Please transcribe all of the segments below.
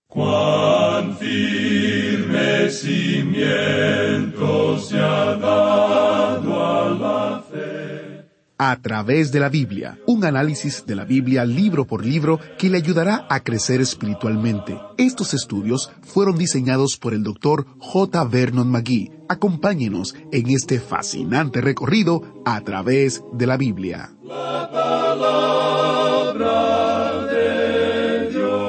Cuán firme cimiento se ha dado a la fe. A través de la Biblia, un análisis de la Biblia libro por libro que le ayudará a crecer espiritualmente. Estos estudios fueron diseñados por el Dr. J. Vernon McGee. Acompáñenos en este fascinante recorrido a través de la Biblia. La palabra de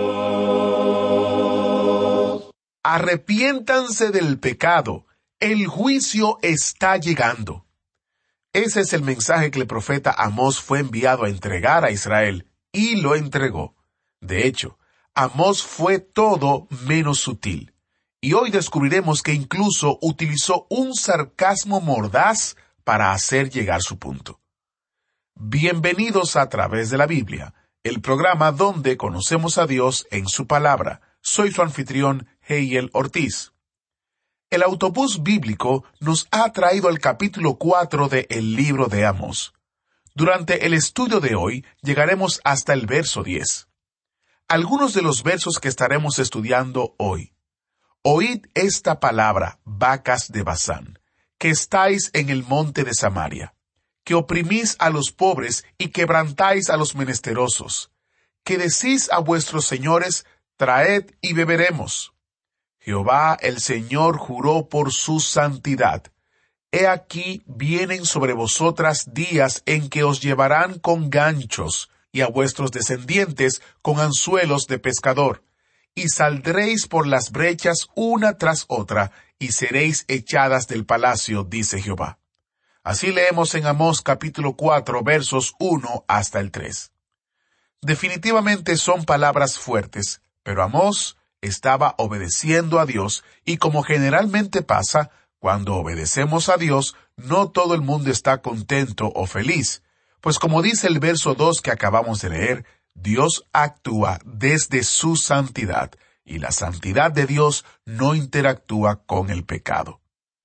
Dios. Arrepiéntanse del pecado. El juicio está llegando. Ese es el mensaje que el profeta Amós fue enviado a entregar a Israel, y lo entregó. De hecho, Amós fue todo menos sutil. Y hoy descubriremos que incluso utilizó un sarcasmo mordaz para hacer llegar su punto. Bienvenidos a Través de la Biblia, el programa donde conocemos a Dios en su palabra. Soy su anfitrión, Heiel Ortiz. El autobús bíblico nos ha traído al capítulo 4 de el libro de Amós. Durante el estudio de hoy llegaremos hasta el verso 10. Algunos de los versos que estaremos estudiando hoy. Oíd esta palabra, vacas de Basán, que estáis en el monte de Samaria, que oprimís a los pobres y quebrantáis a los menesterosos, que decís a vuestros señores, traed y beberemos. Jehová el Señor juró por su santidad. He aquí vienen sobre vosotras días en que os llevarán con ganchos, y a vuestros descendientes con anzuelos de pescador, y saldréis por las brechas una tras otra, y seréis echadas del palacio, dice Jehová. Así leemos en Amós capítulo 4, versos 1 hasta el 3. Definitivamente son palabras fuertes, pero Amós estaba obedeciendo a Dios, y como generalmente pasa, cuando obedecemos a Dios, no todo el mundo está contento o feliz, pues como dice el verso 2 que acabamos de leer, Dios actúa desde su santidad, y la santidad de Dios no interactúa con el pecado.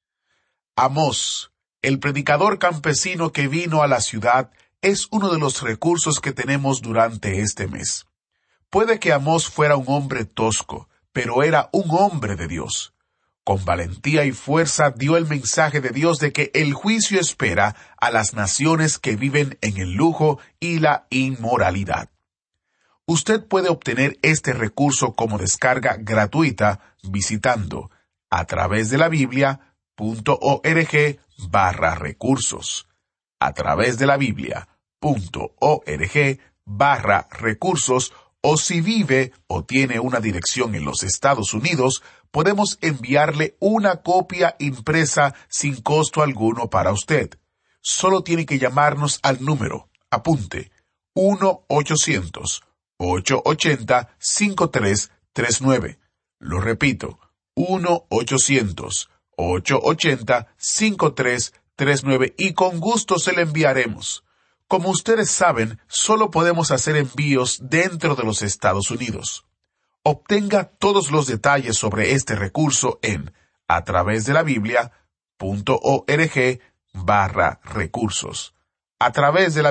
Amós, el predicador campesino que vino a la ciudad, es uno de los recursos que tenemos durante este mes. Puede que Amós fuera un hombre tosco, pero era un hombre de Dios. Con valentía y fuerza dio el mensaje de Dios de que el juicio espera a las naciones que viven en el lujo y la inmoralidad. Usted puede obtener este recurso como descarga gratuita visitando a través de la Biblia.org/recursos. A través de la Biblia.org/recursos. O si vive o tiene una dirección en los Estados Unidos, podemos enviarle una copia impresa sin costo alguno para usted. Solo tiene que llamarnos al número, apunte, 1-800-880-5339. Lo repito, 1-800-880-5339 y con gusto se le enviaremos. Como ustedes saben, solo podemos hacer envíos dentro de los Estados Unidos. Obtenga todos los detalles sobre este recurso en a través de la Biblia.org/recursos. A través de la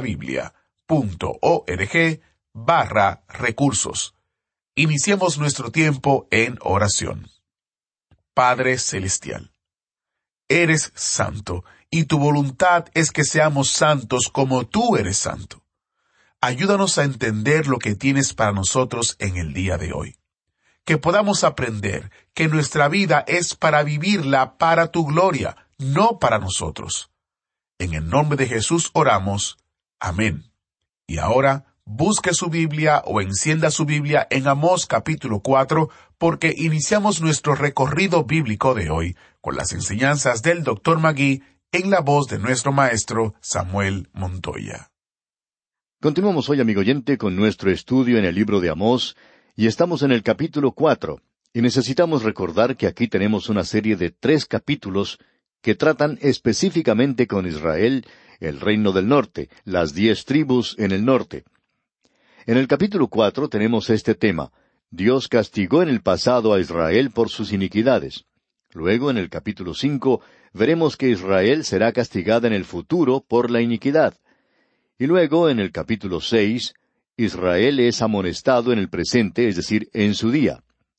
Biblia.org/recursos. Iniciemos nuestro tiempo en oración. Padre Celestial, eres santo, y tu voluntad es que seamos santos como tú eres santo. Ayúdanos a entender lo que tienes para nosotros en el día de hoy. Que podamos aprender que nuestra vida es para vivirla para tu gloria, no para nosotros. En el nombre de Jesús oramos. Amén. Y ahora, busque su Biblia o encienda su Biblia en Amós capítulo 4, porque iniciamos nuestro recorrido bíblico de hoy con las enseñanzas del Dr. McGee en la voz de nuestro maestro Samuel Montoya. Continuamos hoy, amigo oyente, con nuestro estudio en el libro de Amós, y estamos en el capítulo 4, y necesitamos recordar que aquí tenemos una serie de 3 capítulos que tratan específicamente con Israel, el reino del norte, las 10 tribus en el norte. En el capítulo 4 tenemos este tema: Dios castigó en el pasado a Israel por sus iniquidades. Luego, en el capítulo 5, veremos que Israel será castigada en el futuro por la iniquidad. Y luego, en el capítulo 6, Israel es amonestado en el presente, es decir, en su día.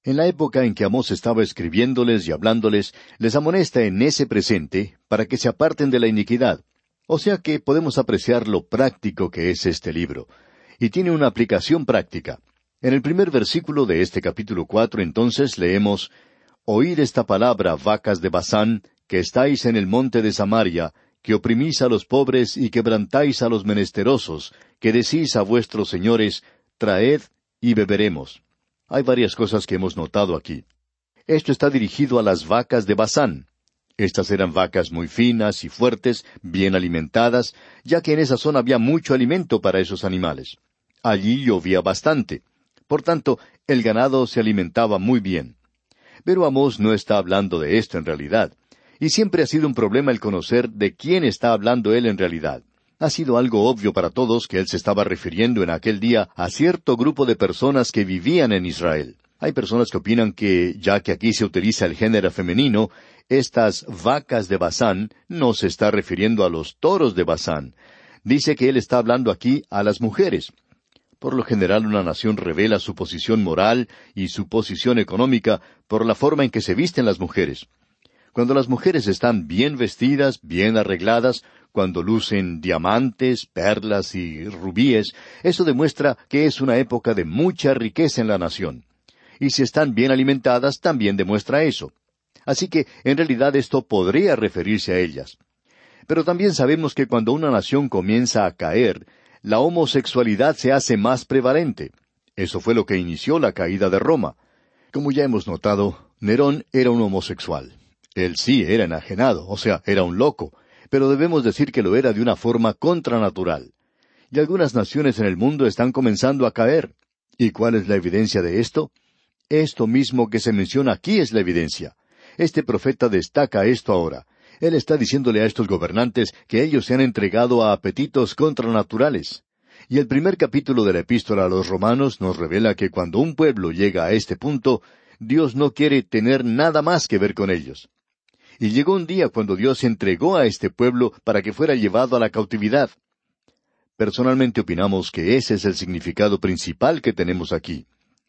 En la época en que Amós estaba escribiéndoles y hablándoles, les amonesta en ese presente para que se aparten de la iniquidad. O sea que podemos apreciar lo práctico que es este libro. Y tiene una aplicación práctica. En el primer versículo de este capítulo 4, entonces, leemos: «Oíd esta palabra, vacas de Basán, que estáis en el monte de Samaria, que oprimís a los pobres y quebrantáis a los menesterosos, que decís a vuestros señores, traed y beberemos». Hay varias cosas que hemos notado aquí. Esto está dirigido a las vacas de Basán. Estas eran vacas muy finas y fuertes, bien alimentadas, ya que en esa zona había mucho alimento para esos animales. Allí llovía bastante. Por tanto, el ganado se alimentaba muy bien. Pero Amós no está hablando de esto en realidad. Y siempre ha sido un problema el conocer de quién está hablando él en realidad. Ha sido algo obvio para todos que él se estaba refiriendo en aquel día a cierto grupo de personas que vivían en Israel. Hay personas que opinan que, ya que aquí se utiliza el género femenino, estas vacas de Basán no se está refiriendo a los toros de Basán. Dice que él está hablando aquí a las mujeres. Por lo general, una nación revela su posición moral y su posición económica por la forma en que se visten las mujeres. Cuando las mujeres están bien vestidas, bien arregladas, cuando lucen diamantes, perlas y rubíes, eso demuestra que es una época de mucha riqueza en la nación. Y si están bien alimentadas, también demuestra eso. Así que, en realidad, esto podría referirse a ellas. Pero también sabemos que cuando una nación comienza a caer, la homosexualidad se hace más prevalente. Eso fue lo que inició la caída de Roma. Como ya hemos notado, Nerón era un homosexual. Él sí era enajenado, o sea, era un loco, pero debemos decir que lo era de una forma contranatural. Y algunas naciones en el mundo están comenzando a caer. ¿Y cuál es la evidencia de esto? Esto mismo que se menciona aquí es la evidencia. Este profeta destaca esto ahora. Él está diciéndole a estos gobernantes que ellos se han entregado a apetitos contranaturales. Y el primer capítulo de la epístola a los Romanos nos revela que cuando un pueblo llega a este punto, Dios no quiere tener nada más que ver con ellos. Y llegó un día cuando Dios entregó a este pueblo para que fuera llevado a la cautividad. Personalmente opinamos que ese es el significado principal que tenemos aquí.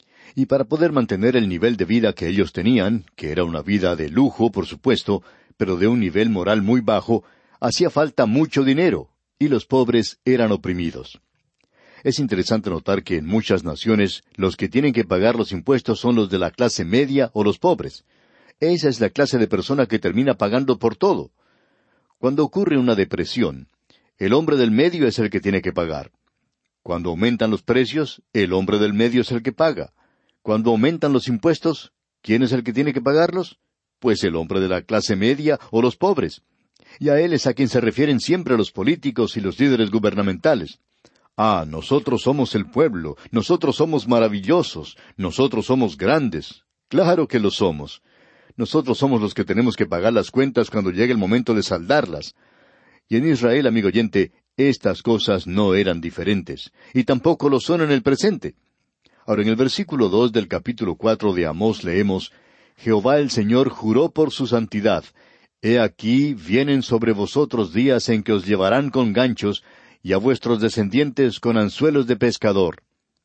Y para poder mantener el nivel de vida que ellos tenían, que era una vida de lujo, por supuesto, pero de un nivel moral muy bajo, hacía falta mucho dinero, y los pobres eran oprimidos. Es interesante notar que en muchas naciones los que tienen que pagar los impuestos son los de la clase media o los pobres. Esa es la clase de persona que termina pagando por todo. Cuando ocurre una depresión, el hombre del medio es el que tiene que pagar. Cuando aumentan los precios, el hombre del medio es el que paga. Cuando aumentan los impuestos, ¿quién es el que tiene que pagarlos? Pues el hombre de la clase media o los pobres. Y a él es a quien se refieren siempre los políticos y los líderes gubernamentales. Ah, nosotros somos el pueblo, nosotros somos maravillosos, nosotros somos grandes. Claro que lo somos. Nosotros somos los que tenemos que pagar las cuentas cuando llegue el momento de saldarlas. Y en Israel, amigo oyente, estas cosas no eran diferentes, y tampoco lo son en el presente. Ahora, en el versículo 2 del capítulo 4 de Amós leemos: «Jehová el Señor juró por su santidad. He aquí vienen sobre vosotros días en que os llevarán con ganchos, y a vuestros descendientes con anzuelos de pescador».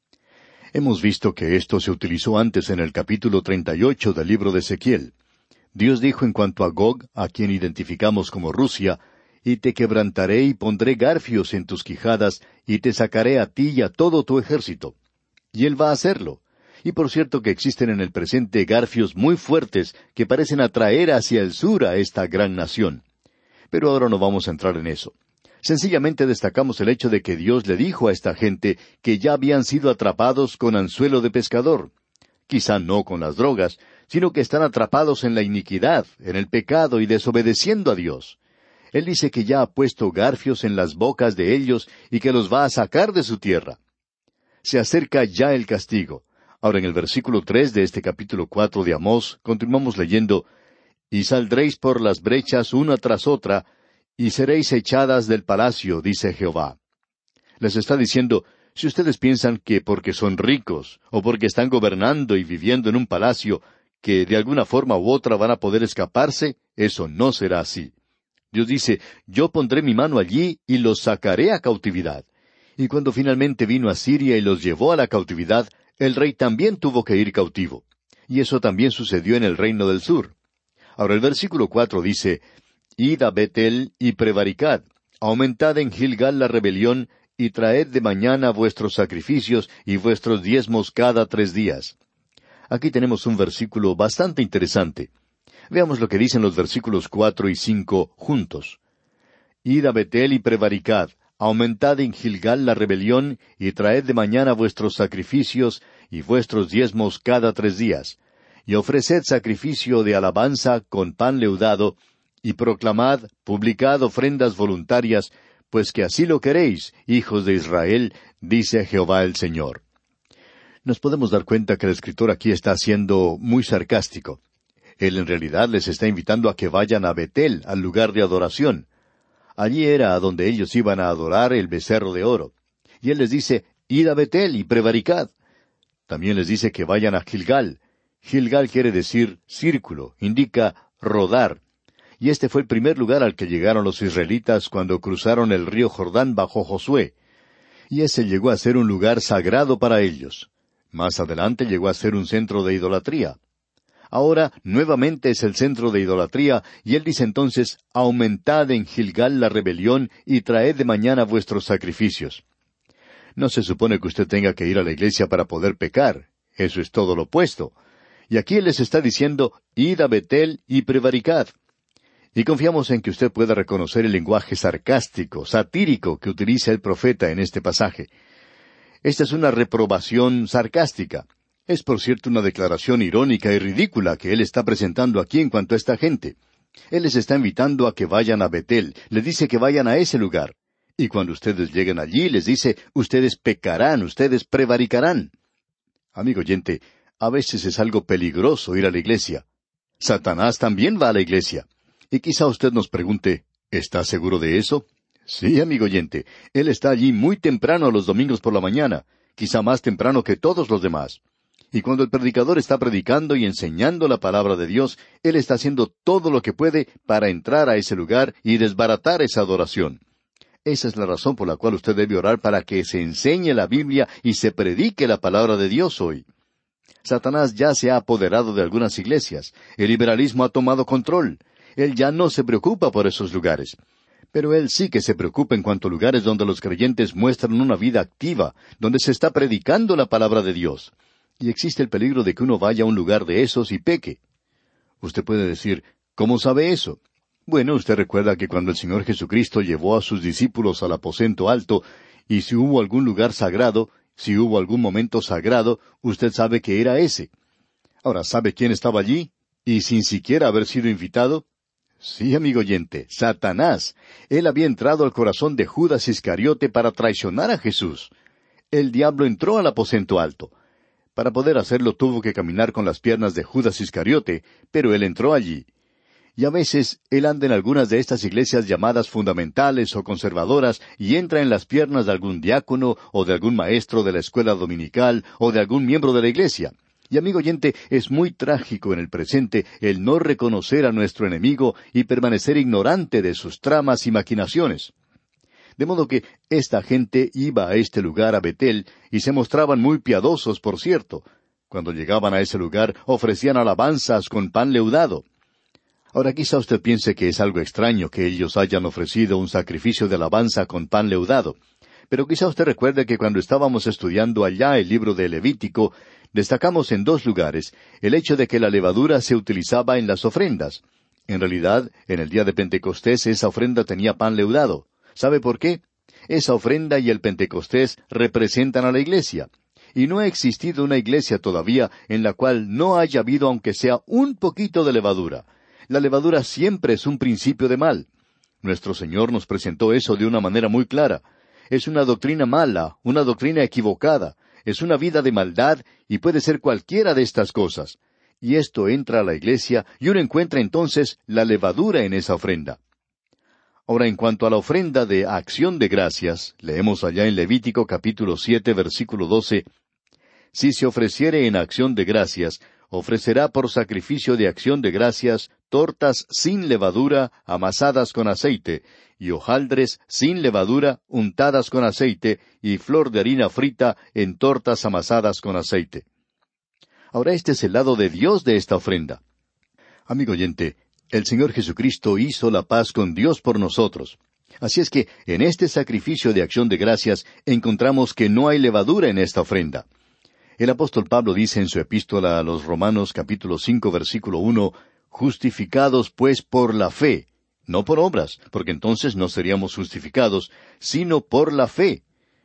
Hemos visto que esto se utilizó antes en el capítulo 38 del libro de Ezequiel. Dios dijo en cuanto a Gog, a quien identificamos como Rusia: «Y te quebrantaré y pondré garfios en tus quijadas, y te sacaré a ti y a todo tu ejército». Y Él va a hacerlo. Y por cierto que existen en el presente garfios muy fuertes que parecen atraer hacia el sur a esta gran nación. Pero ahora no vamos a entrar en eso. Sencillamente destacamos el hecho de que Dios le dijo a esta gente que ya habían sido atrapados con anzuelo de pescador. Quizá no con las drogas, sino que están atrapados en la iniquidad, en el pecado y desobedeciendo a Dios. Él dice que ya ha puesto garfios en las bocas de ellos y que los va a sacar de su tierra. Se acerca ya el castigo. Ahora en el versículo 3 de este capítulo 4 de Amós, continuamos leyendo: «Y saldréis por las brechas una tras otra, y seréis echadas del palacio, dice Jehová». Les está diciendo, si ustedes piensan que porque son ricos, o porque están gobernando y viviendo en un palacio, que de alguna forma u otra van a poder escaparse, eso no será así. Dios dice: «Yo pondré mi mano allí y los sacaré a cautividad». Y cuando finalmente vino a Siria y los llevó a la cautividad, el rey también tuvo que ir cautivo. Y eso también sucedió en el reino del sur. Ahora el versículo 4 dice, Id a Betel y prevaricad, aumentad en Gilgal la rebelión, y traed de mañana vuestros sacrificios y vuestros diezmos cada 3 días. Aquí tenemos un versículo bastante interesante. Veamos lo que dicen los versículos 4 y 5 juntos. Id a Betel y prevaricad, aumentad en Gilgal la rebelión, y traed de mañana vuestros sacrificios y vuestros diezmos cada 3 días. Y ofreced sacrificio de alabanza con pan leudado, y proclamad, publicad ofrendas voluntarias, pues que así lo queréis, hijos de Israel, dice Jehová el Señor. Nos podemos dar cuenta que el escritor aquí está siendo muy sarcástico. Él en realidad les está invitando a que vayan a Betel, al lugar de adoración. Allí era a donde ellos iban a adorar el becerro de oro. Y él les dice, id a Betel y prevaricad. También les dice que vayan a Gilgal. Gilgal quiere decir círculo, indica rodar. Y este fue el primer lugar al que llegaron los israelitas cuando cruzaron el río Jordán bajo Josué. Y ese llegó a ser un lugar sagrado para ellos. Más adelante llegó a ser un centro de idolatría. Ahora nuevamente es el centro de idolatría, y él dice entonces, aumentad en Gilgal la rebelión y traed de mañana vuestros sacrificios. No se supone que usted tenga que ir a la iglesia para poder pecar. Eso es todo lo opuesto. Y aquí él les está diciendo, id a Betel y prevaricad. Y confiamos en que usted pueda reconocer el lenguaje sarcástico, satírico que utiliza el profeta en este pasaje. Esta es una reprobación sarcástica. Es por cierto una declaración irónica y ridícula que él está presentando aquí en cuanto a esta gente. Él les está invitando a que vayan a Betel, les dice que vayan a ese lugar. Y cuando ustedes lleguen allí, les dice, ustedes pecarán, ustedes prevaricarán. Amigo oyente, a veces es algo peligroso ir a la iglesia. Satanás también va a la iglesia. Y quizá usted nos pregunte, ¿está seguro de eso? Sí, amigo oyente, él está allí muy temprano los domingos por la mañana, quizá más temprano que todos los demás. Y cuando el predicador está predicando y enseñando la palabra de Dios, él está haciendo todo lo que puede para entrar a ese lugar y desbaratar esa adoración. Esa es la razón por la cual usted debe orar para que se enseñe la Biblia y se predique la palabra de Dios hoy. Satanás ya se ha apoderado de algunas iglesias. El liberalismo ha tomado control. Él ya no se preocupa por esos lugares. Pero él sí que se preocupa en cuanto a lugares donde los creyentes muestran una vida activa, donde se está predicando la palabra de Dios. Y existe el peligro de que uno vaya a un lugar de esos y peque. Usted puede decir, ¿cómo sabe eso? Bueno, usted recuerda que cuando el Señor Jesucristo llevó a sus discípulos al aposento alto, y si hubo algún lugar sagrado, si hubo algún momento sagrado, usted sabe que era ese. Ahora, ¿sabe quién estaba allí? Y sin siquiera haber sido invitado. Sí, amigo oyente, Satanás. Él había entrado al corazón de Judas Iscariote para traicionar a Jesús. El diablo entró al aposento alto. Para poder hacerlo tuvo que caminar con las piernas de Judas Iscariote, pero él entró allí. Y a veces él anda en algunas de estas iglesias llamadas fundamentales o conservadoras y entra en las piernas de algún diácono o de algún maestro de la escuela dominical o de algún miembro de la iglesia. Y amigo oyente, es muy trágico en el presente el no reconocer a nuestro enemigo y permanecer ignorante de sus tramas y maquinaciones. De modo que esta gente iba a este lugar, a Betel, y se mostraban muy piadosos, por cierto. Cuando llegaban a ese lugar, ofrecían alabanzas con pan leudado. Ahora quizá usted piense que es algo extraño que ellos hayan ofrecido un sacrificio de alabanza con pan leudado. Pero quizá usted recuerde que cuando estábamos estudiando allá el libro de Levítico, destacamos en 2 lugares el hecho de que la levadura se utilizaba en las ofrendas. En realidad, en el día de Pentecostés esa ofrenda tenía pan leudado. ¿Sabe por qué? Esa ofrenda y el Pentecostés representan a la iglesia. Y no ha existido una iglesia todavía en la cual no haya habido aunque sea un poquito de levadura. La levadura siempre es un principio de mal. Nuestro Señor nos presentó eso de una manera muy clara. Es una doctrina mala, una doctrina equivocada. Es una vida de maldad y puede ser cualquiera de estas cosas. Y esto entra a la iglesia y uno encuentra entonces la levadura en esa ofrenda. Ahora, en cuanto a la ofrenda de acción de gracias, leemos allá en Levítico capítulo 7, versículo 12, «Si se ofreciere en acción de gracias, ofrecerá por sacrificio de acción de gracias tortas sin levadura, amasadas con aceite, y hojaldres sin levadura, untadas con aceite, y flor de harina frita en tortas amasadas con aceite». Ahora este es el lado de Dios de esta ofrenda. Amigo oyente, el Señor Jesucristo hizo la paz con Dios por nosotros. Así es que en este sacrificio de acción de gracias encontramos que no hay levadura en esta ofrenda. El apóstol Pablo dice en su epístola a los Romanos capítulo 5 versículo 1, justificados pues por la fe, no por obras, porque entonces no seríamos justificados, sino por la fe.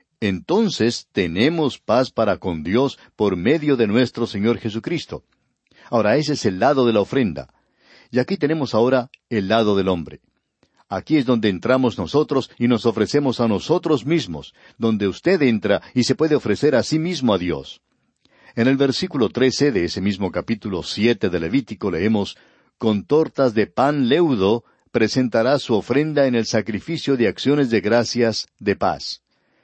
Entonces tenemos paz para con Dios por medio de nuestro Señor Jesucristo. Ahora ese es el lado de la ofrenda. Y aquí tenemos ahora el lado del hombre. Aquí es donde entramos nosotros y nos ofrecemos a nosotros mismos, donde usted entra y se puede ofrecer a sí mismo a Dios. En el versículo 13 de ese mismo capítulo 7 de Levítico leemos, con tortas de pan leudo presentará su ofrenda en el sacrificio de acciones de gracias de paz.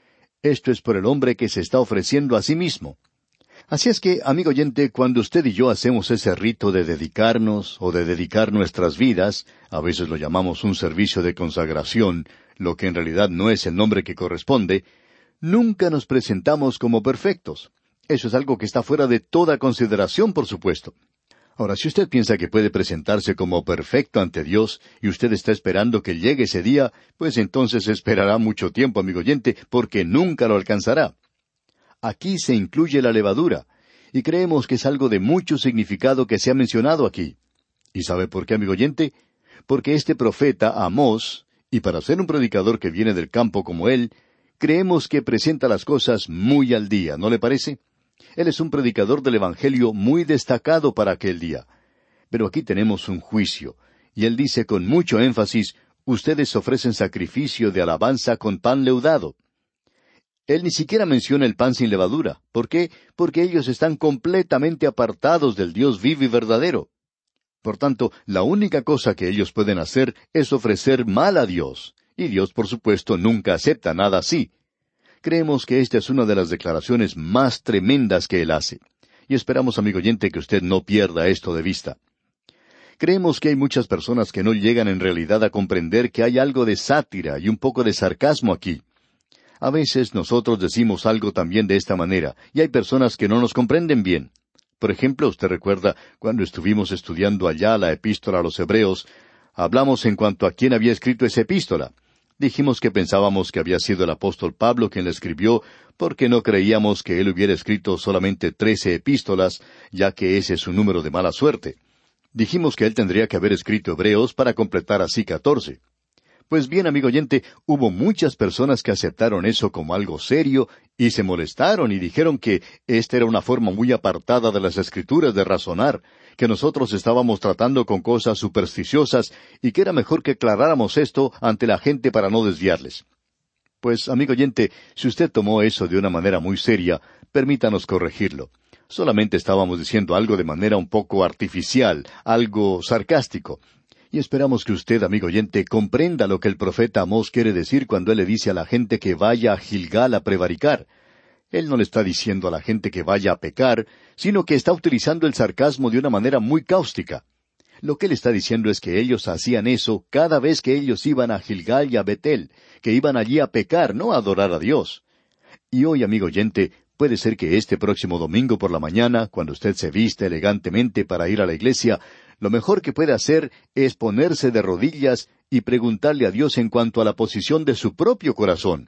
Esto es por el hombre que se está ofreciendo a sí mismo. Así es que, amigo oyente, cuando usted y yo hacemos ese rito de dedicarnos o de dedicar nuestras vidas, a veces lo llamamos un servicio de consagración, lo que en realidad no es el nombre que corresponde, nunca nos presentamos como perfectos. Eso es algo que está fuera de toda consideración, por supuesto. Ahora, si usted piensa que puede presentarse como perfecto ante Dios y usted está esperando que llegue ese día, pues entonces esperará mucho tiempo, amigo oyente, porque nunca lo alcanzará. Aquí se incluye la levadura, y creemos que es algo de mucho significado que se ha mencionado aquí. ¿Y sabe por qué, amigo oyente? Porque este profeta, Amós, y para ser un predicador que viene del campo como él, creemos que presenta las cosas muy al día, ¿no le parece? Él es un predicador del Evangelio muy destacado para aquel día. Pero aquí tenemos un juicio, y él dice con mucho énfasis, ustedes ofrecen sacrificio de alabanza con pan leudado. Él ni siquiera menciona el pan sin levadura. ¿Por qué? Porque ellos están completamente apartados del Dios vivo y verdadero. Por tanto, la única cosa que ellos pueden hacer es ofrecer mal a Dios. Y Dios, por supuesto, nunca acepta nada así. Creemos que esta es una de las declaraciones más tremendas que Él hace. Y esperamos, amigo oyente, que usted no pierda esto de vista. Creemos que hay muchas personas que no llegan en realidad a comprender que hay algo de sátira y un poco de sarcasmo aquí. A veces nosotros decimos algo también de esta manera, y hay personas que no nos comprenden bien. Por ejemplo, usted recuerda, cuando estuvimos estudiando allá la epístola a los Hebreos, hablamos en cuanto a quién había escrito esa epístola. Dijimos que pensábamos que había sido el apóstol Pablo quien la escribió, porque no creíamos que él hubiera escrito solamente 13 epístolas, ya que ese es su número de mala suerte. Dijimos que él tendría que haber escrito Hebreos para completar así 14. Pues bien, amigo oyente, hubo muchas personas que aceptaron eso como algo serio y se molestaron y dijeron que esta era una forma muy apartada de las Escrituras de razonar, que nosotros estábamos tratando con cosas supersticiosas y que era mejor que aclaráramos esto ante la gente para no desviarles. Pues, amigo oyente, si usted tomó eso de una manera muy seria, permítanos corregirlo. Solamente estábamos diciendo algo de manera un poco artificial, algo sarcástico. Y esperamos que usted, amigo oyente, comprenda lo que el profeta Amós quiere decir cuando él le dice a la gente que vaya a Gilgal a prevaricar. Él no le está diciendo a la gente que vaya a pecar, sino que está utilizando el sarcasmo de una manera muy cáustica. Lo que él está diciendo es que ellos hacían eso cada vez que ellos iban a Gilgal y a Betel, que iban allí a pecar, no a adorar a Dios. Y hoy, amigo oyente, puede ser que este próximo domingo por la mañana, cuando usted se viste elegantemente para ir a la iglesia, lo mejor que puede hacer es ponerse de rodillas y preguntarle a Dios en cuanto a la posición de su propio corazón.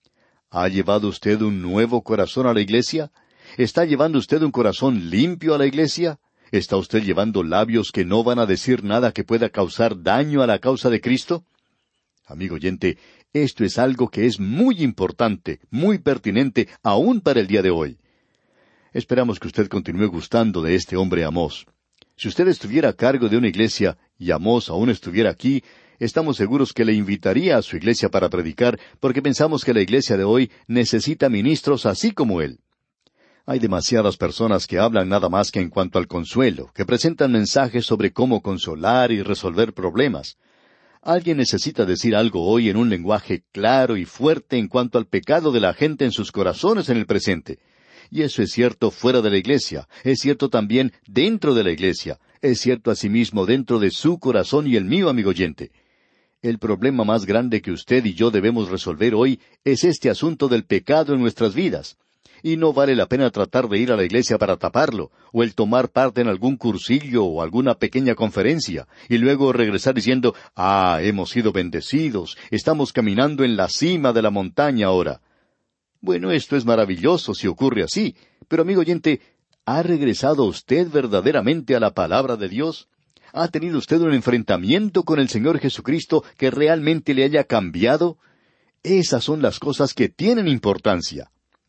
¿Ha llevado usted un nuevo corazón a la iglesia? ¿Está llevando usted un corazón limpio a la iglesia? ¿Está usted llevando labios que no van a decir nada que pueda causar daño a la causa de Cristo? Amigo oyente, esto es algo que es muy importante, muy pertinente, aún para el día de hoy. Esperamos que usted continúe gustando de este hombre Amós. Si usted estuviera a cargo de una iglesia y Amós aún estuviera aquí, estamos seguros que le invitaría a su iglesia para predicar, porque pensamos que la iglesia de hoy necesita ministros así como él. Hay demasiadas personas que hablan nada más que en cuanto al consuelo, que presentan mensajes sobre cómo consolar y resolver problemas. Alguien necesita decir algo hoy en un lenguaje claro y fuerte en cuanto al pecado de la gente en sus corazones en el presente. Y eso es cierto fuera de la iglesia, es cierto también dentro de la iglesia, es cierto asimismo dentro de su corazón y el mío, amigo oyente. El problema más grande que usted y yo debemos resolver hoy es este asunto del pecado en nuestras vidas. y no vale la pena tratar de ir a la iglesia para taparlo, o el tomar parte en algún cursillo o alguna pequeña conferencia, y luego regresar diciendo, hemos sido bendecidos, estamos caminando en la cima de la montaña ahora. Bueno, esto es maravilloso si ocurre así, pero amigo oyente, ¿ha regresado usted verdaderamente a la palabra de Dios? ¿Ha tenido usted un enfrentamiento con el Señor Jesucristo que realmente le haya cambiado? Esas son las cosas que tienen importancia.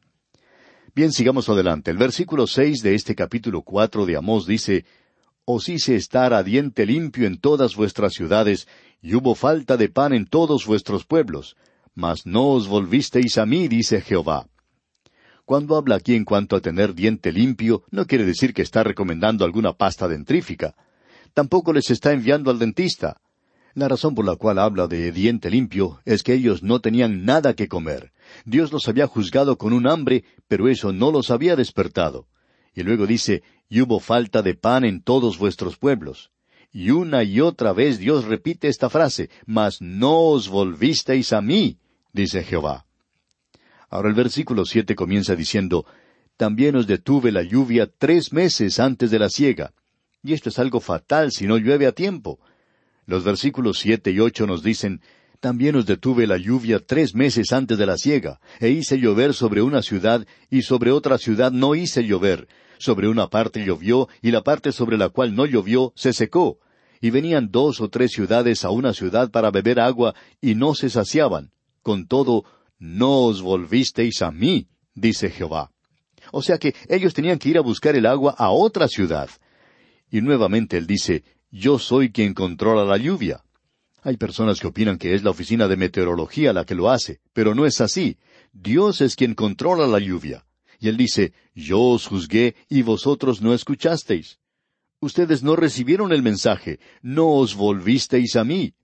Bien, sigamos adelante. El versículo 6 de este capítulo 4 de Amós dice, «Os hice estar a diente limpio en todas vuestras ciudades, y hubo falta de pan en todos vuestros pueblos. Mas no os volvisteis a mí, dice Jehová». Cuando habla aquí en cuanto a tener diente limpio, no quiere decir que está recomendando alguna pasta dentrífica. Tampoco les está enviando al dentista. La razón por la cual habla de diente limpio es que ellos no tenían nada que comer. Dios los había juzgado con un hambre, pero eso no los había despertado. Y luego dice, «Y hubo falta de pan en todos vuestros pueblos». Y una y otra vez Dios repite esta frase, «Mas no os volvisteis a mí», dice Jehová. Ahora el versículo 7 comienza diciendo, «También os detuve la lluvia 3 meses antes de la siega». Y esto es algo fatal si no llueve a tiempo. Los versículos 7 y 8 nos dicen, «También os detuve la lluvia 3 meses antes de la siega, e hice llover sobre una ciudad, y sobre otra ciudad no hice llover. Sobre una parte llovió, y la parte sobre la cual no llovió se secó. Y venían 2 o 3 ciudades a una ciudad para beber agua, y no se saciaban. Con todo, no os volvisteis a mí, dice Jehová». O sea que ellos tenían que ir a buscar el agua a otra ciudad. Y nuevamente él dice, «Yo soy quien controla la lluvia». Hay personas que opinan que es la oficina de meteorología la que lo hace, pero no es así. Dios es quien controla la lluvia. Y él dice, «Yo os juzgué y vosotros no escuchasteis». Ustedes no recibieron el mensaje, no os volvisteis a mí.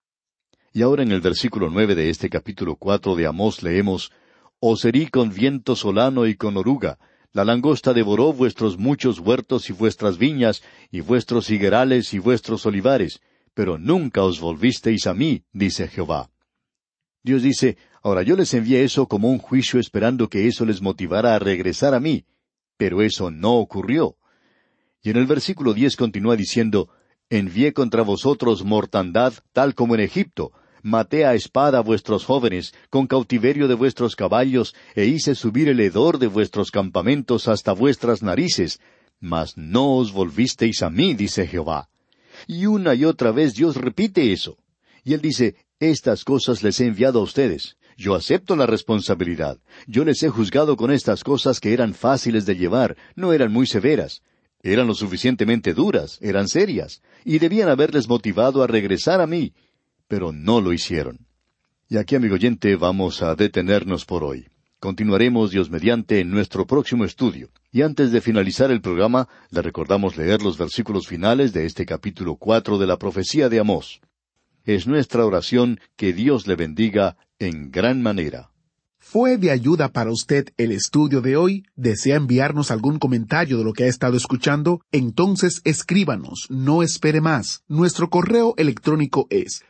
Y ahora en el versículo 9 de este capítulo 4 de Amós leemos, «Os herí con viento solano y con oruga. La langosta devoró vuestros muchos huertos y vuestras viñas, y vuestros higuerales y vuestros olivares, pero nunca os volvisteis a mí, dice Jehová». Dios dice, «Ahora yo les envié eso como un juicio esperando que eso les motivara a regresar a mí, pero eso no ocurrió». Y en el versículo 10 continúa diciendo, «Envié contra vosotros mortandad, tal como en Egipto. Maté a espada a vuestros jóvenes, con cautiverio de vuestros caballos, e hice subir el hedor de vuestros campamentos hasta vuestras narices. Mas no os volvisteis a mí, dice Jehová». Y una y otra vez Dios repite eso. Y Él dice, «Estas cosas les he enviado a ustedes. Yo acepto la responsabilidad. Yo les he juzgado con estas cosas que eran fáciles de llevar, no eran muy severas. Eran lo suficientemente duras, eran serias, y debían haberles motivado a regresar a mí. Pero no lo hicieron». Y aquí, amigo oyente, vamos a detenernos por hoy. Continuaremos, Dios mediante, en nuestro próximo estudio. Y antes de finalizar el programa, le recordamos leer los versículos finales de este capítulo 4 de la profecía de Amós. Es nuestra oración que Dios le bendiga en gran manera. ¿Fue de ayuda para usted el estudio de hoy? ¿Desea enviarnos algún comentario de lo que ha estado escuchando? Entonces escríbanos, no espere más. Nuestro correo electrónico es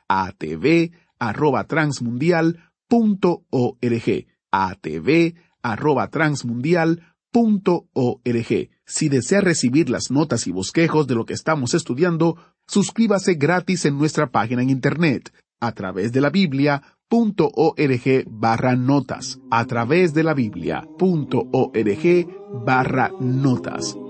atv@transmundial.org. atv@transmundial.org. Si desea recibir las notas y bosquejos de lo que estamos estudiando, suscríbase gratis en nuestra página en Internet, a través de la Biblia.org/notas, a través de la Biblia.org/notas.